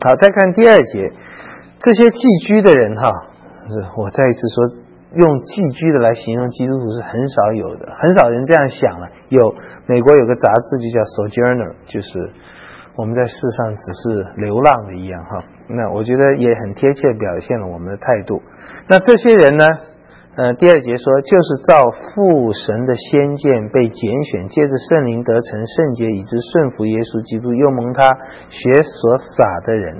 好，再看第2节，这些寄居的人哈，我再一次说，用寄居的来形容基督徒是很少有的，很少人这样想了。美国有个杂志就叫 Sojourner， 就是我们在世上只是流浪的一样哈。那我觉得也很贴切表现了我们的态度。那这些人呢，第2节说，就是照父神的先见被拣选，借着圣灵得成圣洁，以致顺服耶稣基督，又蒙他血所洒的人。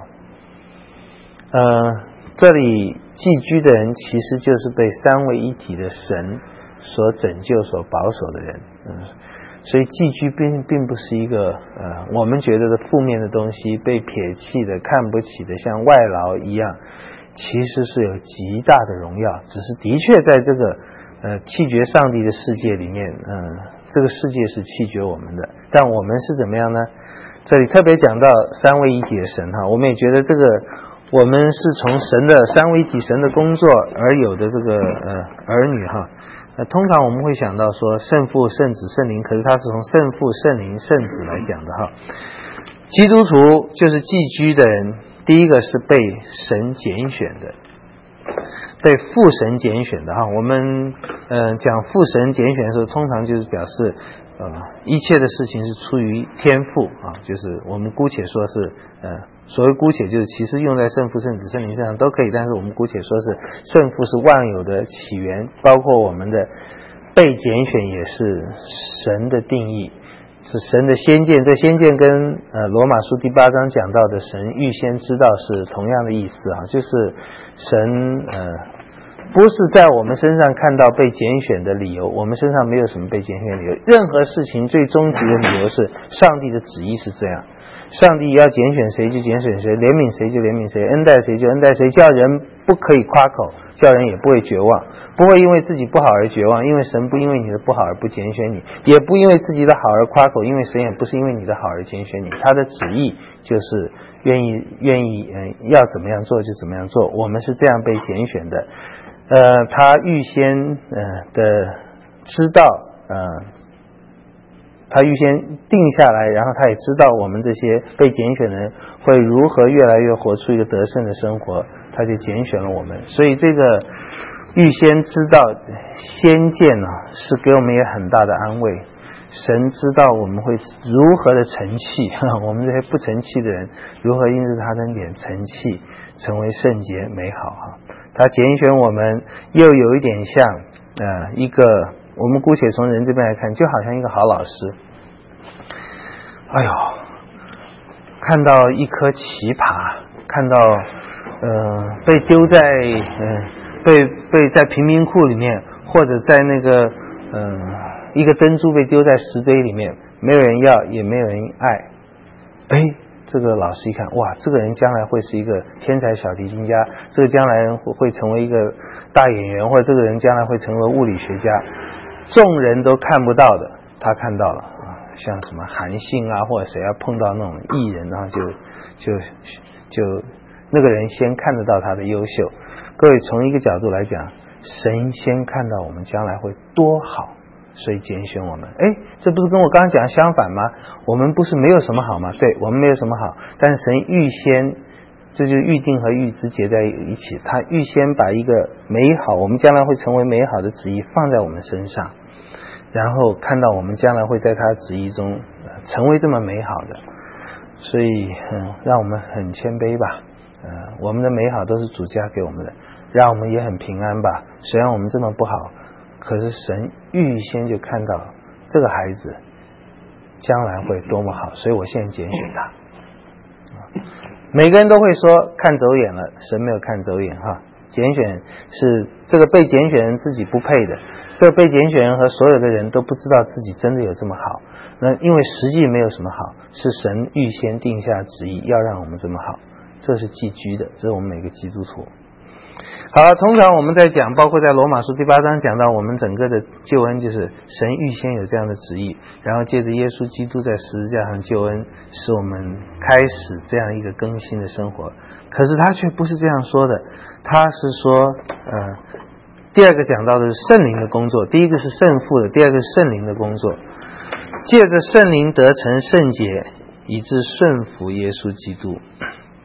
这里寄居的人其实就是被三位一体的神所拯救、所保守的人。所以寄居并不是一个我们觉得的负面的东西，被撇弃的、看不起的，像外劳一样，其实是有极大的荣耀。只是的确在这个弃绝上帝的世界里面，这个世界是弃绝我们的，但我们是怎么样呢？这里特别讲到三位一体的神哈，我们也觉得这个我们是从神的三位一体神的工作而有的这个儿女哈。通常我们会想到说圣父、圣子、圣灵，可是他是从圣父、圣灵、圣子来讲的哈。基督徒就是寄居的人，第一个是被神拣选的，被父神拣选的哈。我们讲父神拣选的时候，通常就是表示一切的事情是出于天父啊，就是我们姑且说是所谓姑且就是其实用在圣父、圣子、圣灵身上都可以，但是我们姑且说是圣父是万有的起源，包括我们的被拣选也是神的定义，是神的先见。这先见跟罗马书第8章讲到的神预先知道是同样的意思啊，就是神不是在我们身上看到被拣选的理由，我们身上没有什么被拣选的理由。任何事情最终极的理由是上帝的旨意是这样，上帝要拣选谁就拣选谁，怜悯谁就怜悯谁，恩待谁就恩待谁，叫人不可以夸口，叫人也不会绝望，不会因为自己不好而绝望，因为神不因为你的不好而不拣选你，也不因为自己的好而夸口，因为神也不是因为你的好而拣选你，他的旨意就是愿意要怎么样做就怎么样做，我们是这样被拣选的。他预先的知道他预先定下来，然后他也知道我们这些被拣选的人会如何越来越活出一个得胜的生活，他就拣选了我们。所以这个预先知道先见是给我们也很大的安慰。神知道我们会如何的成器，我们这些不成器的人如何因着他的脸成器，成为圣洁美好。他拣选我们又有一点像一个，我们姑且从人这边来看，就好像一个好老师。哎呦，看到一颗奇葩，看到被丢在被在贫民窟里面，或者在那个一个珍珠被丢在石堆里面，没有人要也没有人爱，这个老师一看，哇，这个人将来会是一个天才小提琴家，这个将来会成为一个大演员，或者这个人将来会成为物理学家，众人都看不到的他看到了像什么韩信啊，或者谁要碰到那种艺人，然后就那个人先看得到他的优秀。各位从一个角度来讲，神先看到我们将来会多好，所以拣选我们。这不是跟我刚刚讲相反吗？我们不是没有什么好吗？对，我们没有什么好，但是神预先，这就是预定和预知结在一起，他预先把一个美好，我们将来会成为美好的旨意放在我们身上，然后看到我们将来会在他的旨意中成为这么美好的，所以让我们很谦卑吧。我们的美好都是主加给我们的，让我们也很平安吧。虽然我们这么不好，可是神预先就看到这个孩子将来会多么好，所以我现在拣选他。每个人都会说看走眼了，神没有看走眼哈。拣选是这个被拣选人自己不配的，这个被拣选人和所有的人都不知道自己真的有这么好，那因为实际没有什么好，是神预先定下旨意要让我们这么好，这是寄居的，这是我们每个基督徒。好了，通常我们在讲，包括在罗马书第8章讲到我们整个的救恩，就是神预先有这样的旨意，然后借着耶稣基督在十字架上救恩，使我们开始这样一个更新的生活。可是他却不是这样说的，他是说第二个讲到的是圣灵的工作，第一个是圣父的，第二个是圣灵的工作，借着圣灵得成圣洁，以致顺服耶稣基督。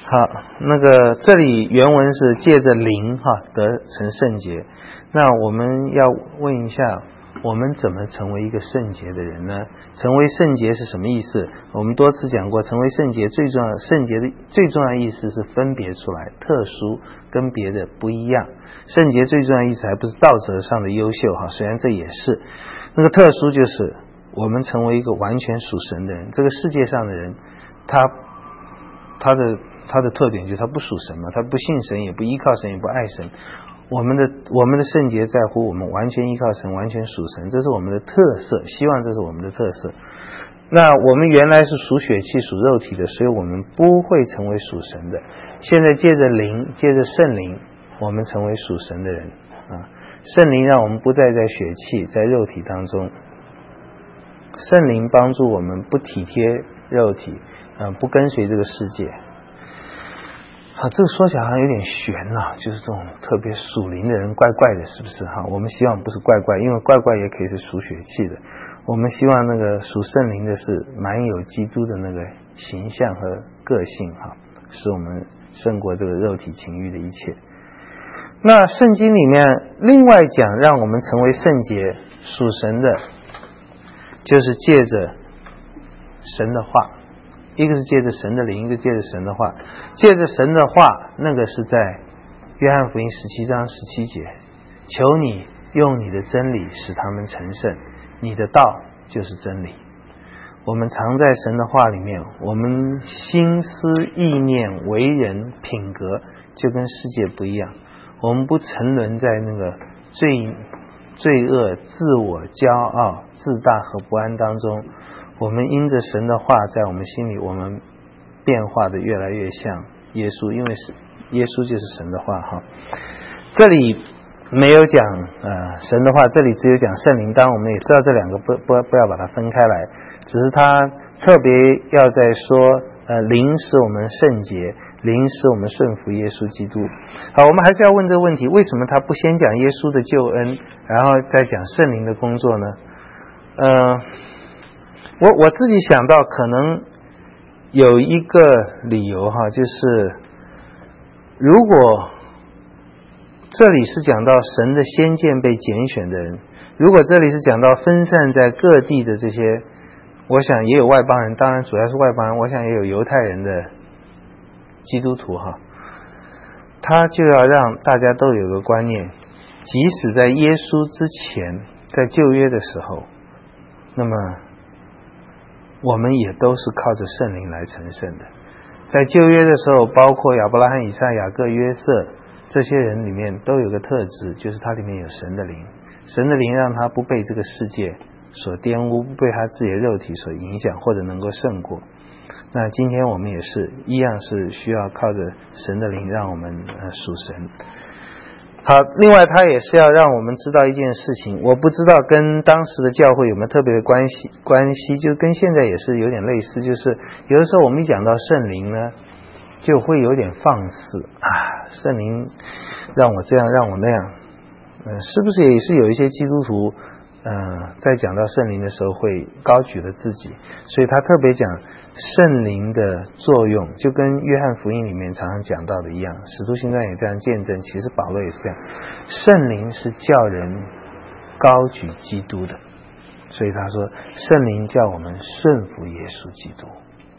好，那个这里原文是借着灵得成圣洁。那我们要问一下，我们怎么成为一个圣洁的人呢？成为圣洁是什么意思？我们多次讲过，成为圣洁最重要，圣洁的最重要的意思是分别出来，特殊，跟别的不一样。圣洁最重要的意思还不是道德上的优秀虽然这也是。那个特殊就是我们成为一个完全属神的人。这个世界上的人，他的特点就是他不属神嘛，他不信神，也不依靠神，也不爱神。我们的圣洁在乎我们完全依靠神，完全属神，这是我们的特色，希望这是我们的特色。那我们原来是属血气属肉体的，所以我们不会成为属神的。现在借着灵，借着圣灵，我们成为属神的人圣灵让我们不再在血气在肉体当中，圣灵帮助我们不体贴肉体不跟随这个世界这个说起来好像有点悬就是这种特别属灵的人怪怪的，是不是我们希望不是怪怪，因为怪怪也可以是属血气的。我们希望那个属圣灵的是满有基督的那个形象和个性使我们胜过这个肉体情欲的一切。那圣经里面另外讲让我们成为圣洁属神的，就是借着神的话，一个是借着神的灵，一个借着神的话。借着神的话，那个是在约翰福音17章17节，求你用你的真理使他们成圣，你的道就是真理。我们常在神的话里面，我们心思意念为人品格就跟世界不一样，我们不沉沦在那个罪恶自我骄傲自大和不安当中，我们因着神的话在我们心里，我们变化的越来越像耶稣，因为是耶稣就是神的话这里没有讲神的话，这里只有讲圣灵。当然我们也知道这两个不要把它分开来，只是他特别要在说灵使我们圣洁，灵使我们顺服耶稣基督。好，我们还是要问这个问题，为什么他不先讲耶稣的救恩，然后再讲圣灵的工作呢？我自己想到可能有一个理由就是如果这里是讲到神的先见被拣选的人，如果这里是讲到分散在各地的这些，我想也有外邦人，当然主要是外邦人，我想也有犹太人的基督徒他就要让大家都有个观念，即使在耶稣之前，在旧约的时候，那么我们也都是靠着圣灵来成圣的。在旧约的时候，包括亚伯拉罕、以撒、雅各、约瑟这些人里面都有个特质，就是他里面有神的灵。神的灵让他不被这个世界所玷污，不被他自己的肉体所影响，或者能够胜过。那今天我们也是一样，是需要靠着神的灵让我们属神。好，另外他也是要让我们知道一件事情，我不知道跟当时的教会有没有特别的关系，就跟现在也是有点类似，就是有的时候我们一讲到圣灵呢，就会有点放肆圣灵让我这样让我那样，是不是也是有一些基督徒在讲到圣灵的时候会高举了自己，所以他特别讲圣灵的作用，就跟约翰福音里面常常讲到的一样，使徒行传也这样见证，其实保罗也是这样，圣灵是叫人高举基督的，所以他说圣灵叫我们顺服耶稣基督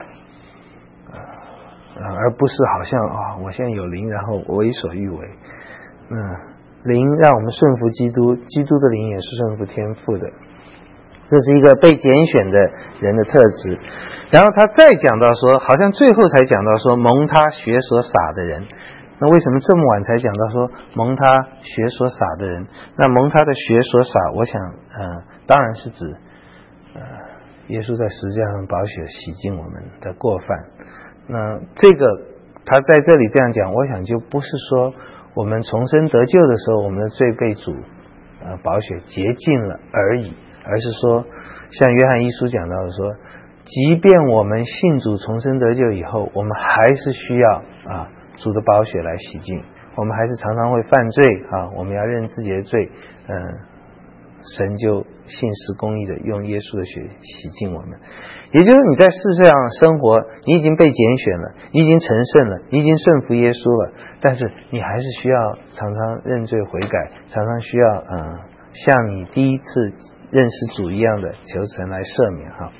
而不是好像我现在有灵然后为所欲为。灵让我们顺服基督，基督的灵也是顺服天父的，这是一个被拣选的人的特质。然后他再讲到说，好像最后才讲到说蒙他血所洒的人，那为什么这么晚才讲到说蒙他血所洒的人？那蒙他的血所洒，我想当然是指耶稣在十字架上宝血洗净我们的过犯。那这个他在这里这样讲，我想就不是说我们重生得救的时候我们的罪被主宝血洁净了而已，而是说像约翰一书讲到的说，即便我们信主重生得救以后，我们还是需要主的宝血来洗净，我们还是常常会犯罪我们要认自己的罪，神就信实公义的用耶稣的血洗净我们。也就是你在世上生活，你已经被拣选了，你已经成圣了，你已经顺服耶稣了，但是你还是需要常常认罪悔改，常常需要像你第一次认识主一样的求神来赦免哈。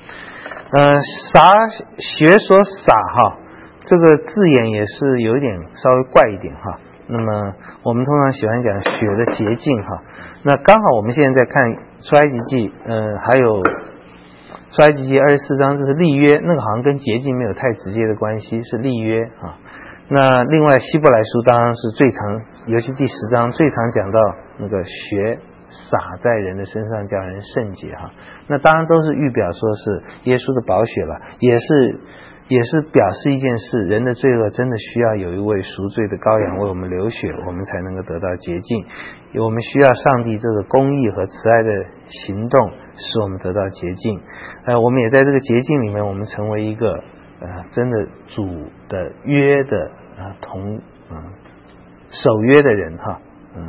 学所撒哈，这个字眼也是有一点稍微怪一点哈。那么我们通常喜欢讲血的洁净哈。那刚好我们现在在看出埃及记，还有出埃及记24章，这是立约，那个好像跟洁净没有太直接的关系，是立约啊。那另外希伯来书当然是最常，尤其第10章最常讲到那个血洒在人的身上叫人圣洁哈。那当然都是预表说是耶稣的宝血了，也是表示一件事，人的罪恶真的需要有一位赎罪的羔羊为我们流血，我们才能够得到洁净。我们需要上帝这个公义和慈爱的行动使我们得到洁净。我们也在这个洁净里面，我们成为一个真的主的约的守约的人哈。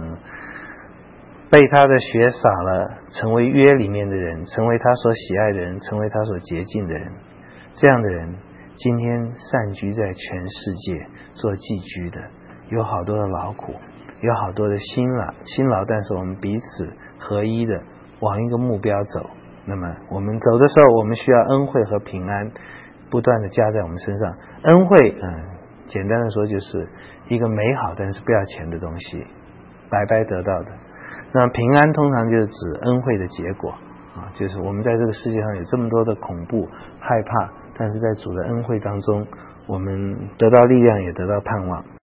被他的血洒了，成为约里面的人，成为他所喜爱的人，成为他所洁净的人。这样的人今天散居在全世界做寄居的，有好多的劳苦，有好多的辛劳，但是我们彼此合一的往一个目标走。那么我们走的时候，我们需要恩惠和平安不断的加在我们身上。恩惠简单的说就是一个美好但是不要钱的东西，白白得到的。那平安通常就是指恩惠的结果就是我们在这个世界上有这么多的恐怖害怕，但是在主的恩惠当中，我们得到力量，也得到盼望。